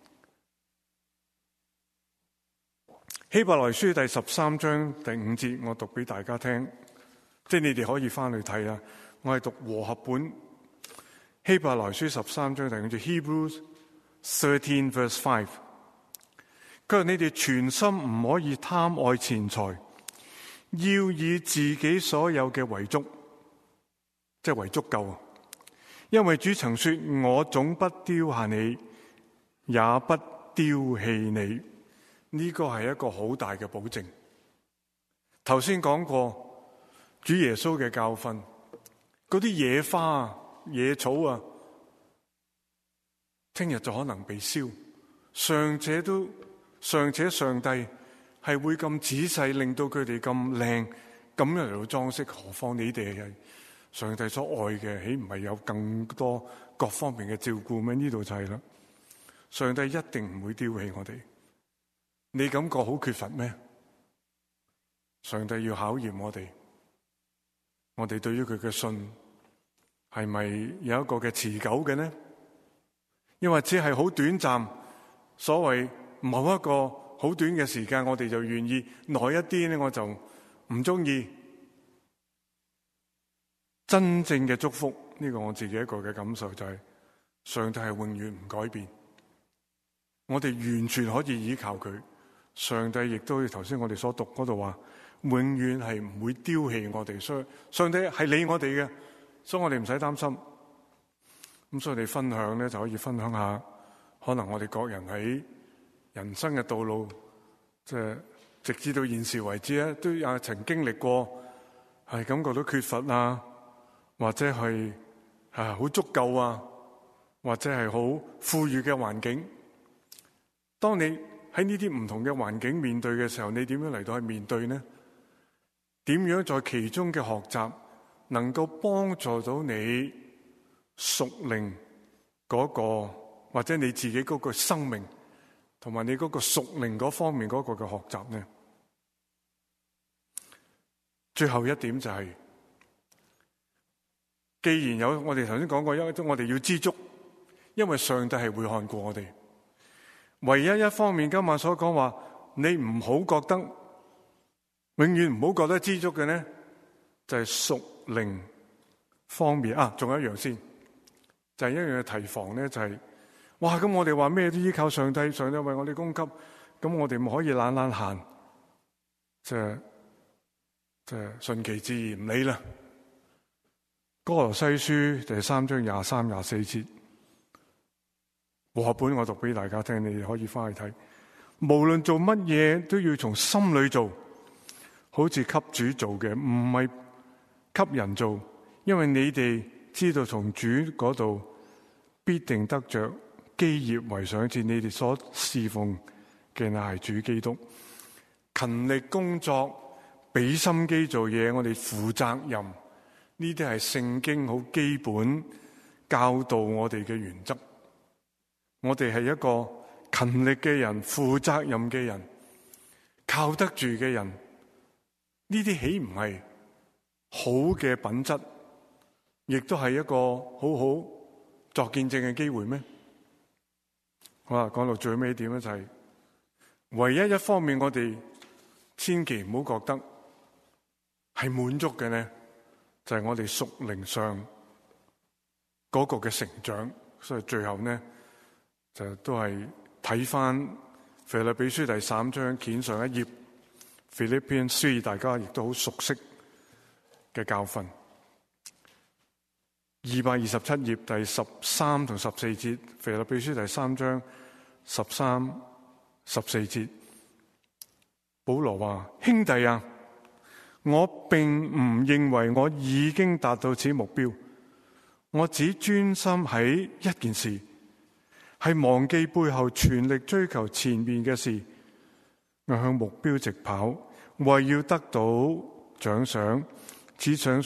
S1: 希伯來書第13章第5節，我讀俾大家聽，即係你哋可以翻去睇啦。我係讀和合本希伯來書13章第5節 Hebrews 13 verse 5。佢話你哋全心唔可以貪愛錢財，要以自己所有嘅為足，即係為足夠。因為主曾說：我總不丟下你，也不丟棄你。呢個係一個好大嘅保證。頭先講過主耶穌嘅教訓，嗰啲野花啊、野草啊，聽日就可能被燒。尚且上帝係會咁仔細令到佢哋咁靚咁樣嚟到裝飾，何況你哋係上帝所愛嘅，豈唔係有更多各方面嘅照顧咩？呢度就係啦，上帝一定唔會丟棄我哋。你感覺好缺乏咩？上帝要考驗我哋對於佢嘅信係咪有一個嘅持久嘅呢？因為只係好短暫，所謂某一個好短嘅時間，我哋就願意耐一啲呢，我就唔中意。真正嘅祝福，呢個我自己一個嘅感受就係，上帝係永遠唔改變，我哋完全可以依靠佢。上帝亦都好似頭先我哋所讀嗰度話，永遠係唔會丟棄我哋，所以上帝係理我哋嘅，所以我哋唔使擔心。咁所以我哋分享咧，就可以分享下，可能我哋各人喺人生嘅道路，即係直至到現時為止咧，都有曾經歷過係感覺到缺乏啊，或者係好足夠啊，或者係好富裕嘅環境。當你喺呢啲唔同嘅環境面對嘅時候，你點樣嚟到去面對呢？點樣在其中嘅學習能夠幫助到你屬靈嗰個，或者你自己嗰個生命同埋你嗰個屬靈嗰方面嗰個嘅學習呢？最後一點就係，既然有我哋頭先講過，我哋要知足，因為上帝係會看顧我哋。唯一一方面，今晚所講話，你唔好覺得，永遠唔好覺得知足嘅呢，就係屬靈方面啊。仲有一樣先，就係一樣嘅提防呢，就係，哇！咁我哋話咩都依靠上帝，上帝為我哋供給，咁我哋咪可以懶懶閒，即係順其自然唔理啦。歌羅西書第3章23、24節。和合本我讀俾大家聽，你哋可以翻去睇。無論做乜嘢都要從心裏做，好似給主做嘅，唔係給人做，因為你哋知道從主嗰度必定得着基業為賞賜。你哋所侍奉嘅乃係主基督。勤力工作，俾心機做嘢，我哋負責任，呢啲係聖經好基本教導我哋嘅原則。我哋係一個勤力嘅人，負責任嘅人，靠得住嘅人，呢啲豈唔係好嘅品質，亦都係一個好好作見證嘅機會咩？好啦，講到最尾點咧，就係唯一一方面，我哋千祈唔好覺得係滿足嘅呢，就係我哋屬靈上嗰個嘅成長。所以最後呢，就都係睇翻腓立比書第3章卷上一頁 Philippians 3，大家亦都好熟悉嘅教訓。227頁第13同14節，腓立比書第3章13、14節，保羅話：兄弟啊，我並唔認為我已經達到此目標， 我只專心喺一件事，係忘記背後，全力追求前面嘅事。我向目標直跑，為要得到獎賞。只想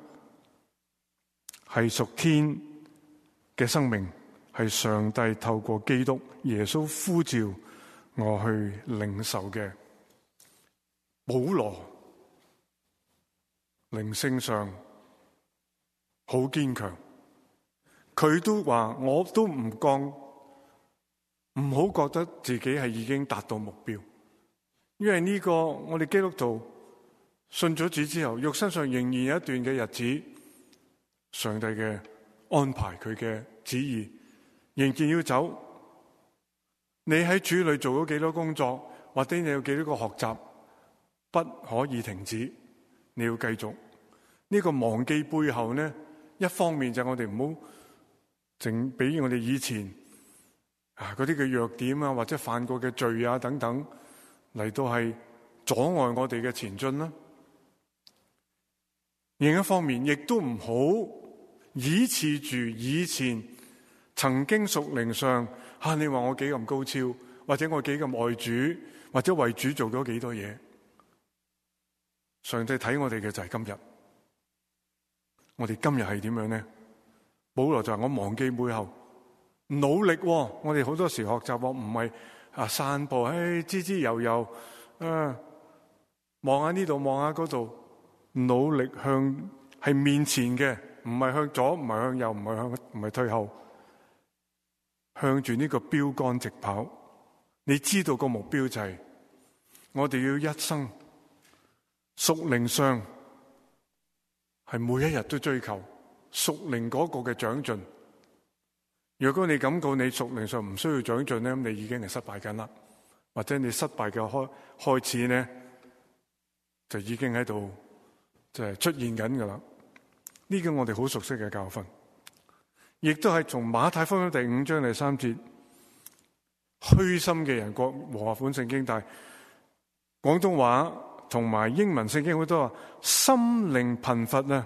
S1: 係屬天嘅生命，係上帝透過基督耶穌呼召我去領受嘅。保羅靈性上好堅強，佢都話我都唔好覺得自己係已經達到目標，因為呢個我哋基督徒信咗主之後，肉身上仍然有一段嘅日子，上帝嘅安排，佢嘅旨意仍然要走。你喺主裏做咗幾多工作，或者你有幾多個學習，不可以停止，你要繼續。呢個忘記背後呢，一方面就係我哋唔好淨俾我哋以前嗰啲嘅弱點啊，或者犯過嘅罪啊等等嚟到係阻礙我哋嘅前進啦。另一方面，亦都唔好倚恃住以前曾經屬靈上你話我幾咁高超，或者我幾咁愛主，或者為主做咗幾多嘢。上帝睇我哋嘅就係今日，我哋今日係點樣呢？保羅就係我忘記背後，努力。我哋好多時學習唔係散步，滋滋悠悠，望下呢度望下嗰度，努力向係面前嘅，唔係向左，唔係向右，唔係退後，向住呢個標杆直跑。你知道個目標就係我哋要一生屬靈上係每一日都追求屬靈嗰個嘅長進。如果你感覺你屬靈上唔需要長進咧，咁你已經係失敗緊啦，或者你失敗嘅開始咧，就已經喺度就係出現緊噶啦。呢個我哋好熟悉嘅教訓，亦都係從馬太福音第5章第3節，虛心嘅人過和合本聖經，但係廣東話同埋英文聖經好多話心靈貧乏啊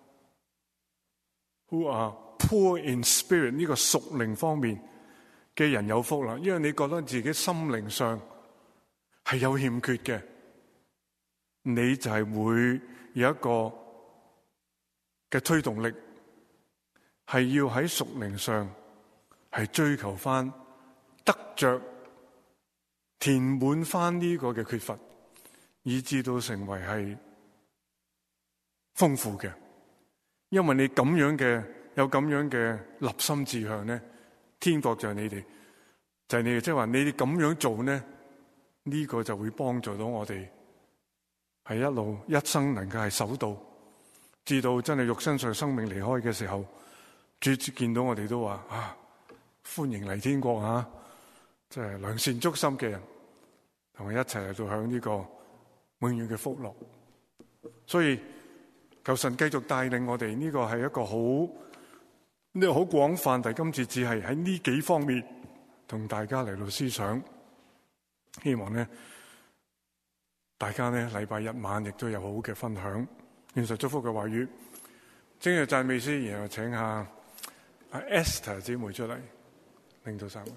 S1: ，who are poor in spirit， 呢個屬靈方面嘅人有福啦，因為你覺得自己心靈上係有欠缺嘅，你就係會有一個嘅推動力，係要喺屬靈上係追求翻得着填滿翻呢個嘅缺乏，以至到成為係豐富嘅。因為你咁樣嘅有咁樣嘅立心志向咧，天國就係你哋，就係你哋，即係話你哋咁樣做咧，呢個就會幫助到我哋係一路一生能夠係守到，至到真係肉身上生命離開嘅時候，主見到我哋都話歡迎嚟天國啊！即係良善足心嘅人，同我一齊嚟到享呢個永遠嘅福樂。所以求神繼續帶領我哋，呢個係一個好廣泛，但今次只係喺呢幾方面同大家嚟到思想。希望呢大家呢禮拜日晚亦都有好嘅分享。願神祝福嘅話語，正日讚美詩，然後請下Esther 姊妹出嚟領導散會。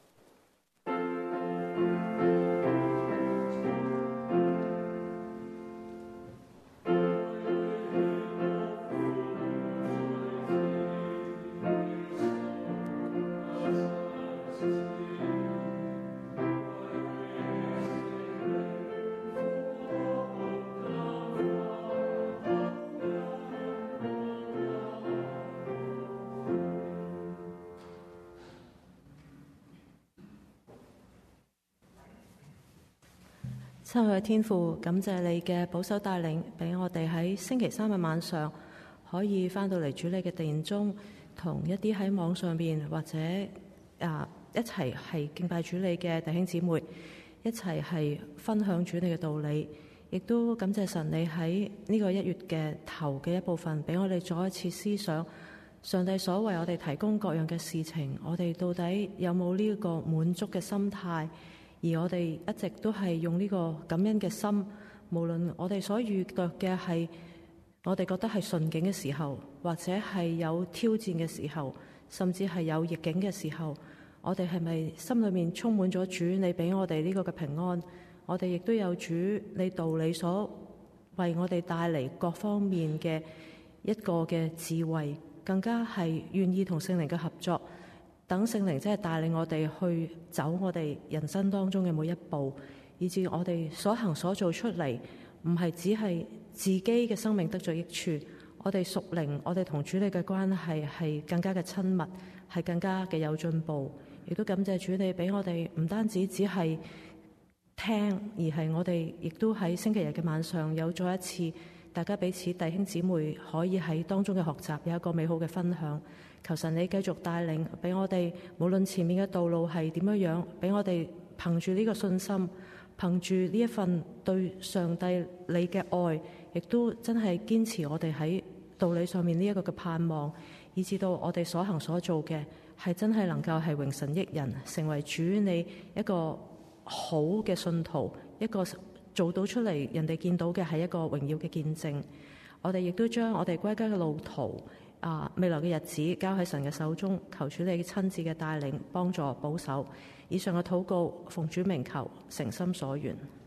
S2: 親愛嘅天父，感謝你嘅保守帶領，俾我哋喺星期三嘅晚上可以翻到嚟主你嘅殿中，同一啲喺網上邊或者一齊係敬拜主你嘅弟兄姊妹，一齊係分享主你嘅道理。亦都感謝神，你喺呢個1月嘅頭嘅一部分，俾我哋再一次思想上帝所為我哋提供各樣嘅事情，我哋到底有冇呢個滿足嘅心態？而我哋一直都係用呢個感恩嘅心，無論我哋所遇到嘅係我哋覺得係順境嘅時候，或者係有挑戰嘅時候，甚至係有逆境嘅時候，我哋係咪心裏面充滿咗主你俾我哋呢個嘅平安？我哋亦都有主你道理所為我哋帶嚟各方面嘅一個嘅智慧，更加係願意同聖靈嘅合作，等聖靈真係帶領我哋去走我哋人生當中嘅每一步，以至我哋所行所做出嚟，唔係只係自己嘅生命得咗益處，我哋屬靈，我哋同主你嘅關係係更加嘅親密，係更加嘅有進步。亦都感謝主你俾我哋唔單止只係聽，而係我哋亦都喺星期日嘅晚上有再一次大家彼此弟兄姊妹可以喺當中嘅學習，有一個美好嘅分享。求神你繼續帶領，俾我哋無論前面嘅道路係點樣樣，俾我哋憑住呢個信心，憑住呢一份對上帝你嘅愛，亦都真係堅持我哋喺道理上面呢一個嘅盼望，以至到我哋所行所做嘅係真係能夠係榮神益人，成為主你一個好嘅信徒，一個做到出嚟人哋見到嘅係一個榮耀嘅見證。我哋亦都將我哋歸家嘅路途未來嘅日子交喺神嘅手中，求主你親自嘅帶領幫助保守。以上嘅禱告奉主名求，誠心所願。